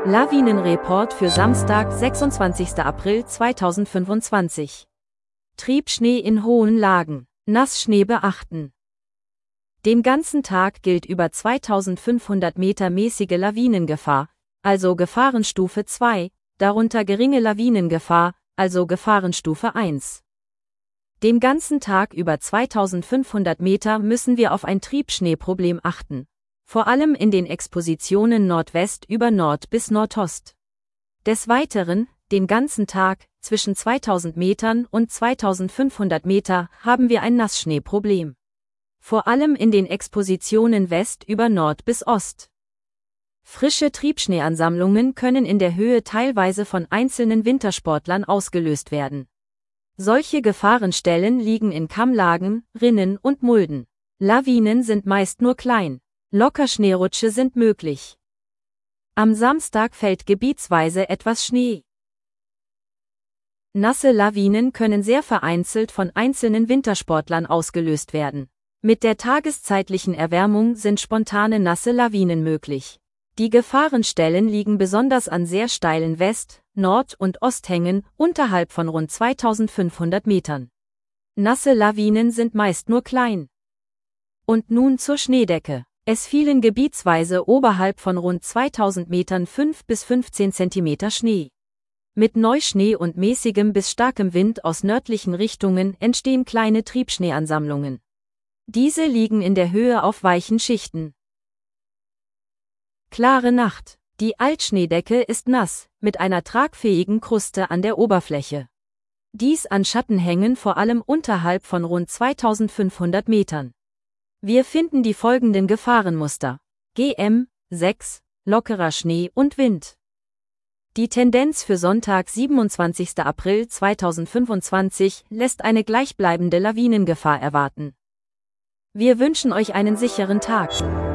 Lawinenreport für Samstag, 26. April 2025. Triebschnee in hohen Lagen. Nassschnee beachten. Den ganzen Tag gilt über 2500 Meter mäßige Lawinengefahr, also Gefahrenstufe 2, darunter geringe Lawinengefahr, also Gefahrenstufe 1. Den ganzen Tag über 2500 Meter müssen wir auf ein Triebschneeproblem achten. Vor allem in den Expositionen Nordwest über Nord bis Nordost. Des Weiteren, den ganzen Tag, zwischen 2000 Metern und 2500 Meter, haben wir ein Nassschneeproblem. Vor allem in den Expositionen West über Nord bis Ost. Frische Triebschneeansammlungen können in der Höhe teilweise von einzelnen Wintersportlern ausgelöst werden. Solche Gefahrenstellen liegen in Kammlagen, Rinnen und Mulden. Lawinen sind meist nur klein. Lockerschneerutsche sind möglich. Am Samstag fällt gebietsweise etwas Schnee. Nasse Lawinen können sehr vereinzelt von einzelnen Wintersportlern ausgelöst werden. Mit der tageszeitlichen Erwärmung sind spontane nasse Lawinen möglich. Die Gefahrenstellen liegen besonders an sehr steilen West-, Nord- und Osthängen unterhalb von rund 2500 Metern. Nasse Lawinen sind meist nur klein. Und nun zur Schneedecke. Es fielen gebietsweise oberhalb von rund 2000 Metern 5 bis 15 Zentimeter Schnee. Mit Neuschnee und mäßigem bis starkem Wind aus nördlichen Richtungen entstehen kleine Triebschneeansammlungen. Diese liegen in der Höhe auf weichen Schichten. Klare Nacht. Die Altschneedecke ist nass, mit einer tragfähigen Kruste an der Oberfläche. Dies an Schattenhängen vor allem unterhalb von rund 2500 Metern. Wir finden die folgenden Gefahrenmuster. GM, 6, lockerer Schnee und Wind. Die Tendenz für Sonntag, 27. April 2025, lässt eine gleichbleibende Lawinengefahr erwarten. Wir wünschen euch einen sicheren Tag.